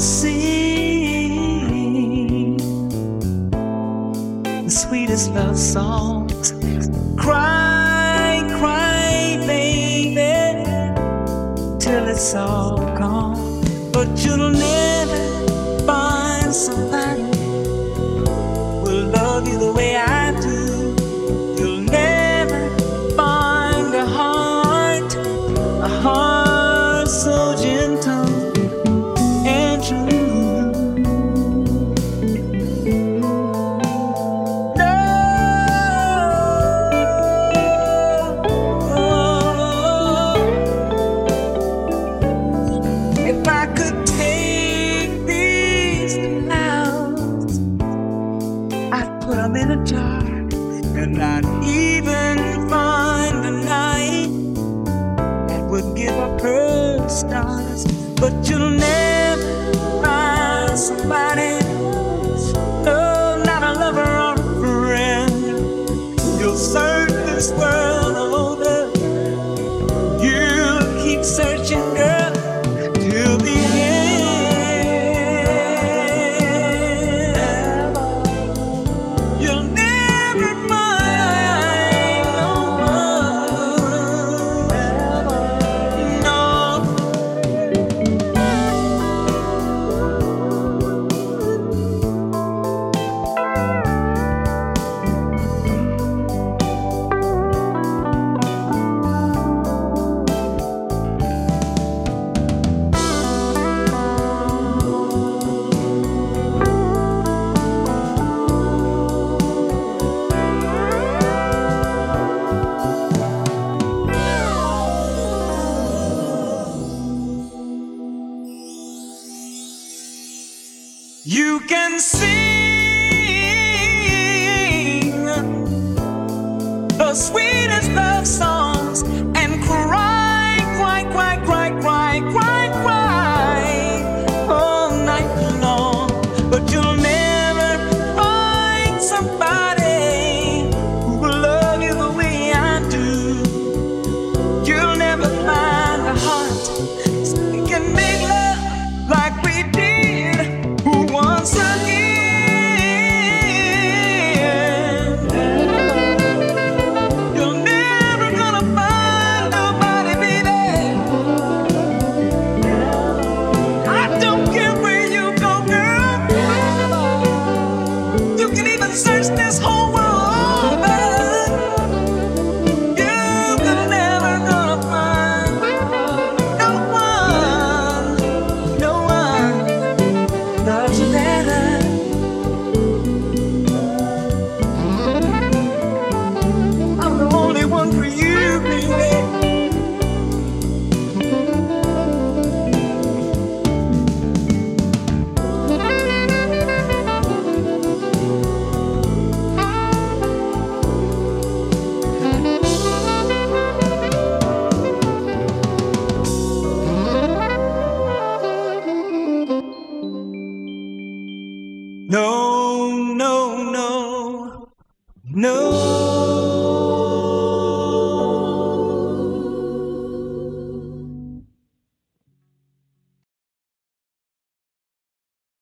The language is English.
sing the sweetest love songs. Cry, cry, baby, till it's all gone. But you'll never find somebody who'll love you the way I do. You'll never find a heart so gentle and true. No, if I could take these clouds, I'd put them in a jar, and I'd even find a night that would give up her stars. But you'll never find somebody else, no, not a lover or a friend. You'll search this world over, you'll keep searching, girl, till the end. You'll never find no one, no. You can sing the sweetest love songs and cry, cry, cry, cry, cry, cry, cry all night long. But you'll never find somebody who will love you the way I do. You'll never find a heart that can make love like we did once again. You're never gonna find nobody, baby. I don't care where you go, girl. You can even search this whole world over. You're never gonna find no one, no one loves you better. I'm the only one for you, baby. No, no, no, no.